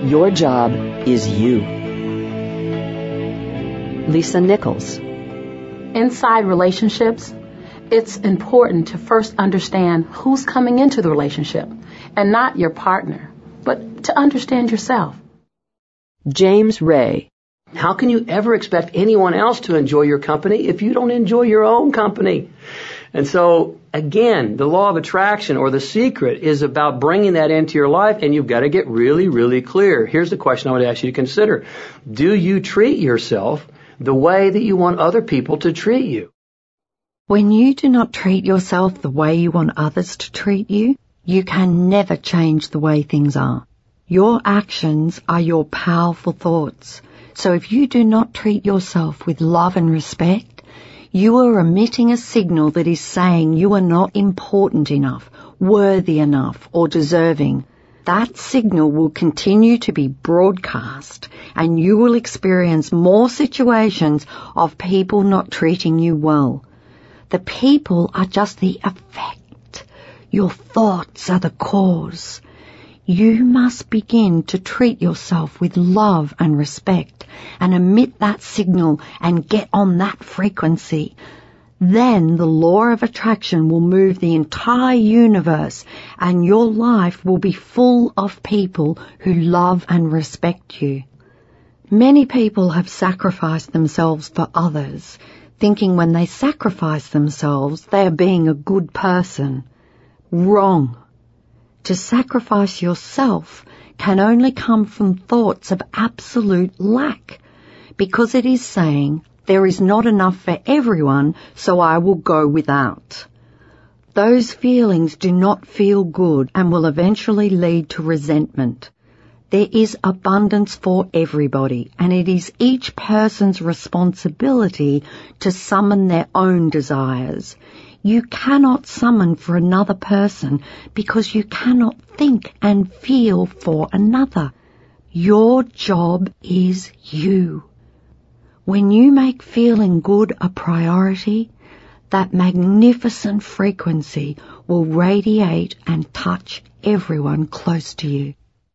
Your job is you. Lisa Nichols. Inside relationships, it's important to first understand who's coming into the relationship, and not your partner, but to understand yourself. James Ray. How can you ever expect anyone else to enjoy your company if you don't enjoy your own company? And so, again, the law of attraction, or the secret, is about bringing that into your life, and you've got to get really, really clear. Here's the question I would ask you to consider. Do you treat yourself the way that you want other people to treat you? When you do not treat yourself the way you want others to treat you, you can never change the way things are. Your actions are your powerful thoughts. So if you do not treat yourself with love and respect, you are emitting a signal that is saying you are not important enough, worthy enough, or deserving. That signal will continue to be broadcast, and you will experience more situations of people not treating you well. The people are just the effect. Your thoughts are the cause. You must begin to treat yourself with love and respect and emit that signal and get on that frequency. Then the law of attraction will move the entire universe, and your life will be full of people who love and respect you. Many people have sacrificed themselves for others, thinking when they sacrifice themselves they are being a good person. Wrong. To sacrifice yourself can only come from thoughts of absolute lack, because it is saying, there is not enough for everyone, so I will go without. Those feelings do not feel good and will eventually lead to resentment. There is abundance for everybody, and it is each person's responsibility to summon their own desires. You cannot summon for another person because you cannot think and feel for another. Your job is you. When you make feeling good a priority, that magnificent frequency will radiate and touch everyone close to you.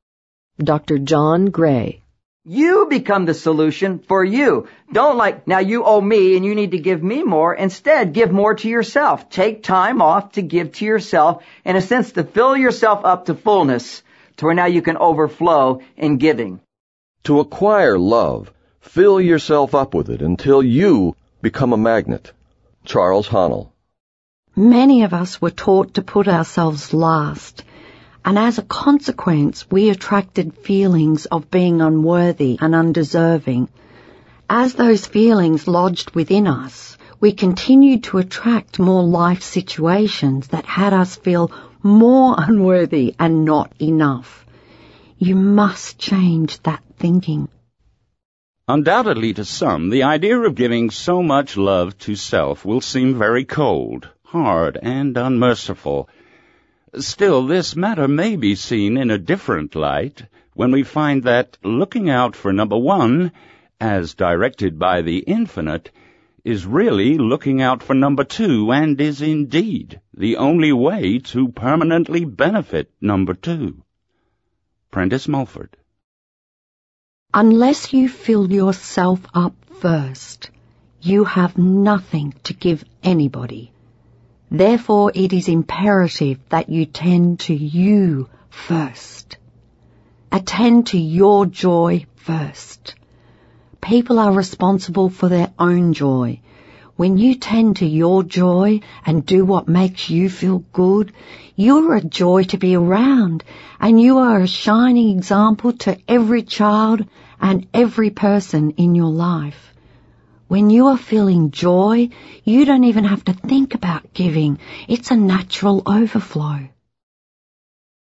Dr. John Gray. You become the solution for you. Don't now you owe me and you need to give me more. Instead, give more to yourself. Take time off to give to yourself, in a sense, to fill yourself up to fullness, to where now you can overflow in giving. To acquire love, fill yourself up with it until you become a magnet. Charles Haanel. Many of us were taught to put ourselves last, and as a consequence, we attracted feelings of being unworthy and undeserving. As those feelings lodged within us, we continued to attract more life situations that had us feel more unworthy and not enough. You must change that thinking. Undoubtedly to some, the idea of giving so much love to self will seem very cold, hard, and unmerciful. Still, this matter may be seen in a different light when we find that looking out for number one, as directed by the infinite, is really looking out for number two, and is indeed the only way to permanently benefit number two. Prentice Mulford. Unless you fill yourself up first, you have nothing to give anybody. Therefore, it is imperative that you tend to you first. Attend to your joy first. People are responsible for their own joy. When you tend to your joy and do what makes you feel good, you're a joy to be around, and you are a shining example to every child and every person in your life. When you are feeling joy, you don't even have to think about giving. It's a natural overflow.